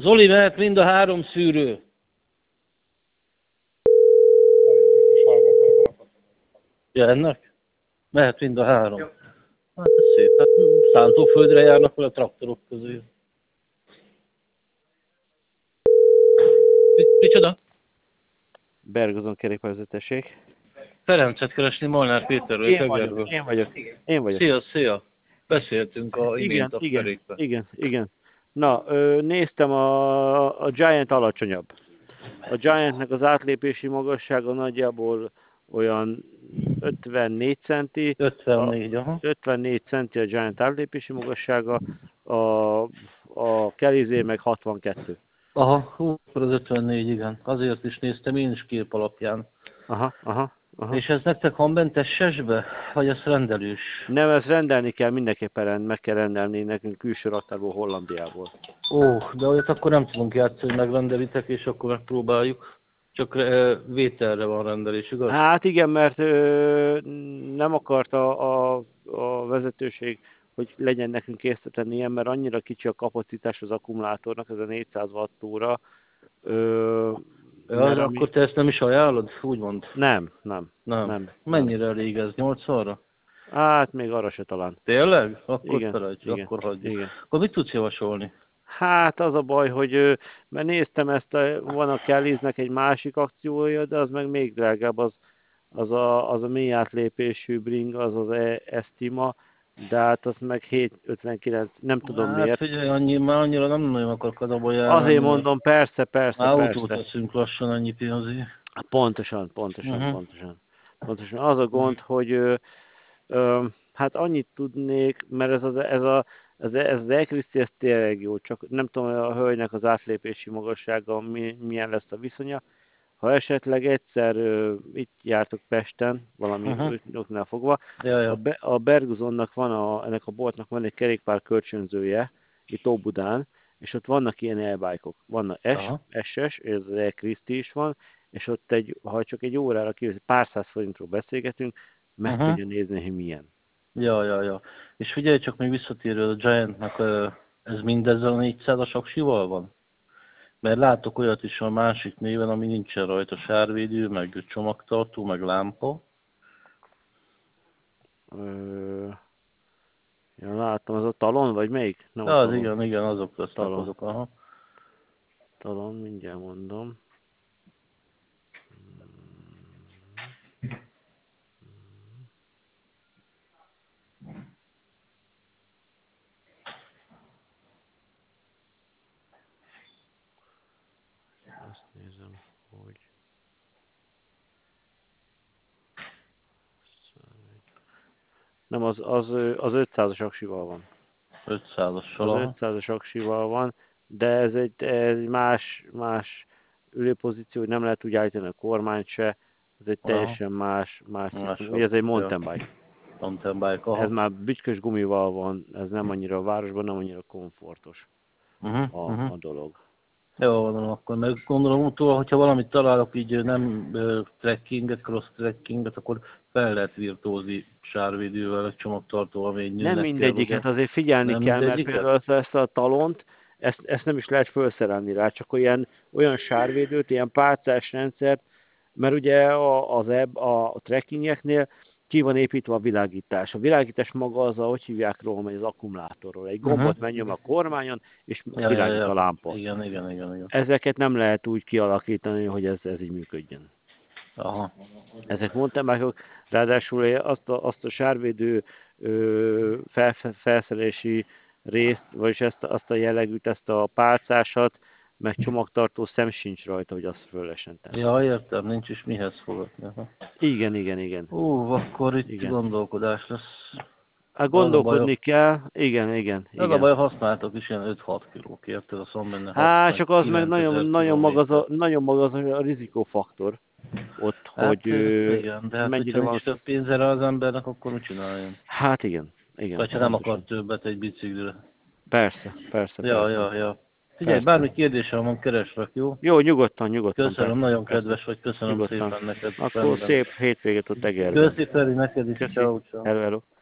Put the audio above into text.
Zoli, mehet mind a 3 szűrő. Ja, ennek? Mehet mind a 3. Jó. Hát ez szép. Hát szántóföldre járnak vele a traktorok közül. Micsoda? Bergozon kerékpárvezetőség. Ferencet keresni Molnár Péterről, Egerből. Én vagyok. Szia, szia. Beszéltünk imént a kerékpár. Igen. Na, néztem a Giant alacsonyabb. A Giantnek az átlépési magassága nagyjából olyan 54 centi. 54, aha. 54 centi a Giant átlépési magassága, a Kelizé meg 62. Aha, akkor az 54, igen. Azért is néztem én is kép alapján. Aha. És ez nektek van bent SS-be? Vagy ez rendelős? Nem, ezt rendelni kell, mindenképpen meg kell rendelni nekünk külső raktárból, Hollandiából. Ó, de olyat akkor nem tudunk játszani, hogy megrendelitek, és akkor megpróbáljuk. Csak vételre van rendelés, igaz? Hát igen, mert nem akarta a vezetőség, hogy legyen nekünk készíteni ilyen, mert annyira kicsi a kapacitás az akkumulátornak, ez a 400 wattóra. Akkor te ezt nem is ajánlod, úgymond? Nem. Mennyire elég ez? 80-ra? Hát még arra se talán. Tényleg? Akkor igen, felejtsd, akkor hagyjuk. Igen. Akkor mit tudsz javasolni? Hát az a baj, hogy mert néztem van a Kelliznek egy másik akciója, de az meg még drágább, az a mély átlépésű bring, az Estima, de hát az meg 759, nem tudom hát, miért. Figyelj, már annyira nem nagyon akarok a daba járni. Azért mondom, persze. Autót veszünk lassan annyi pénzért. Pontosan. Az a gond, hogy hát annyit tudnék, mert ez az Ekriszti, ez tényleg jó, csak nem tudom, a hölgynek az átlépési magassága milyen lesz a viszonya. Ha esetleg egyszer itt jártok Pesten, valami oknál fogva, a Berguzonnak ennek a boltnak van egy kerékpár kölcsönzője, itt Óbudán, és ott vannak ilyen e-bike-ok. Vannak SS, ez az Ekriszti is van, és ott ha csak egy órára kívül, pár száz forintról beszélgetünk, meg tudja nézni, hogy milyen. Ja. És figyelj csak, még visszatérő a Giantnak, ez mindezzel a 400-as aksival van? Mert látok olyat is a másik néven, ami nincsen rajta, sárvédő, meg csomagtartó, meg lámpa. Ja, láttam, az a Talon, vagy melyik? Nem az igen, azok lesznek azok, aha. Talon, mindjárt mondom. Azt nézem, hogy... Nem, az 500-as aksival van. 500-assal? Az 500-as aksival van, de ez egy más ülőpozíció, hogy nem lehet úgy állítani a kormányt se, ez egy teljesen más ugye ez egy mountain bike. Mountain bike, aha. Ez már bütykös gumival van, ez nem annyira a városban, nem annyira komfortos a dolog. Jó, van, akkor meg gondolom utólag, hogyha valamit találok így nem trekkinget, cross trekkinget, akkor fel lehet virtózni sárvédővel, egy csomagtartóval, még nem mindegyiket, azért figyelni kell, mert például ezt a Talont, ezt nem is lehet felszerelni rá, csak olyan sárvédőt, ilyen pálcás rendszert, mert ugye a trekkingeknél ki van építve a világítás. A világítás maga az, hogy hívják róla, hogy az akkumulátorról. Egy gombot megnyom a kormányon, és világít a lámpa. Igen. Ezeket nem lehet úgy kialakítani, hogy ez így működjön. Aha. Ezek mountain bike-ok, ráadásul azt a sárvédő felszerelési részt, vagyis azt a jellegűt, ezt a pálcásat, meg csomagtartó szem sincs rajta, hogy azt föl lehessen tenni. Ja, értem, nincs is mihez fogadni. Igen. Akkor itt gondolkodás lesz. Hát gondolkodni kell, igen. Az a baj, használtok is ilyen 5-6 kilókért, ez a szom benne. Hát csak az meg nagyon maga az a rizikófaktor. Ott, hát, hogy igen, de hát mennyire van több pénzre az embernek, akkor mit csináljon? Hát igen. Vagy ha nem akar többet egy biciklire. Persze. Ja. Figyelj, bármi kérdésem van, kereslek, jó? Jó, nyugodtan. Köszönöm, persze, nagyon kedves vagy, köszönöm nyugodtan. szépen neked. Akkor szép hétvégét ott Egerben. Köszi Feri, neked is. Hello.